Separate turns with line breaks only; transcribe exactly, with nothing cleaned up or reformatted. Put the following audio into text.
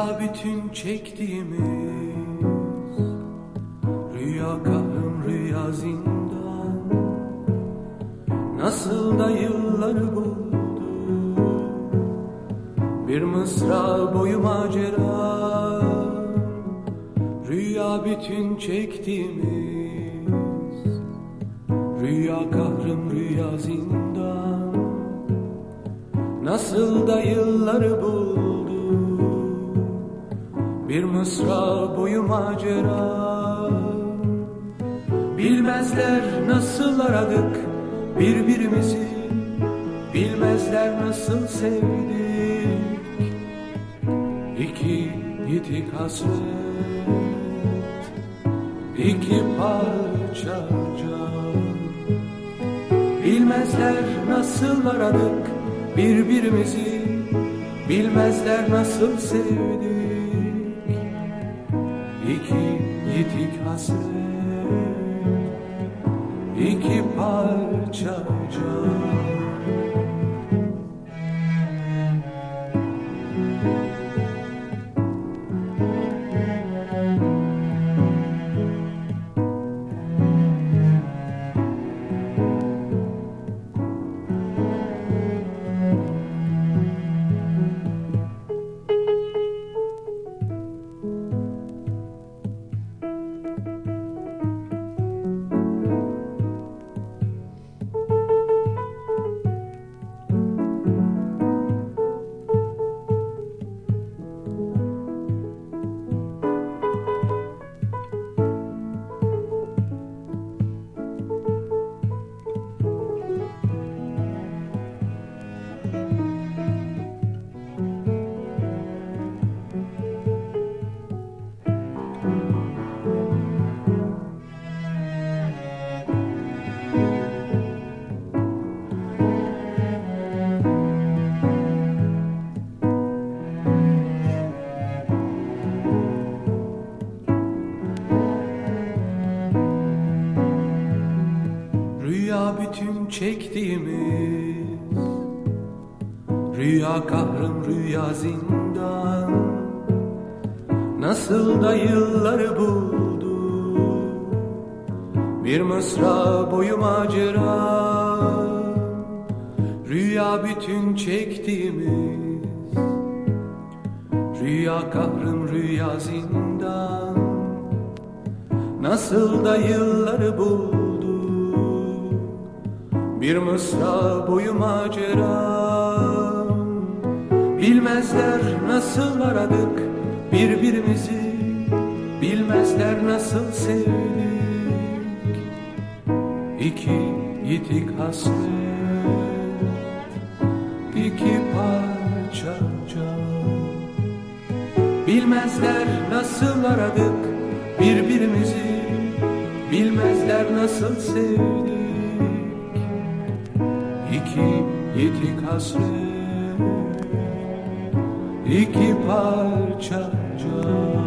Rüya bütün çektiğimiz, rüya kahrım rüya zindan, nasıl da yılları buldu, bir mısra boyu macera. Rüya bütün çektiğimiz, rüya kahrım rüya zindan, nasıl da yılları buldu, bir mısra boyu macera. Bilmezler nasıl aradık birbirimizi, bilmezler nasıl sevdik. İki yitik hasret, iki parça can. Bilmezler nasıl aradık birbirimizi, bilmezler nasıl sevdik. İki yitik hasret, iki parça can. Rüya bütün çektiğimiz, rüya kahrım rüya zindan, nasıl da yılları buldu, bir mısra boyu macera. Rüya bütün çektiğimiz, rüya kahrım rüya zindan, nasıl da yılları buldu, bir mısra boyu macera. Bilmezler nasıl aradık birbirimizi, bilmezler nasıl sevdik. İki yitik hasret, iki parça can. Bilmezler nasıl aradık birbirimizi, bilmezler nasıl sevdik. İki yitik hasret, iki parça can.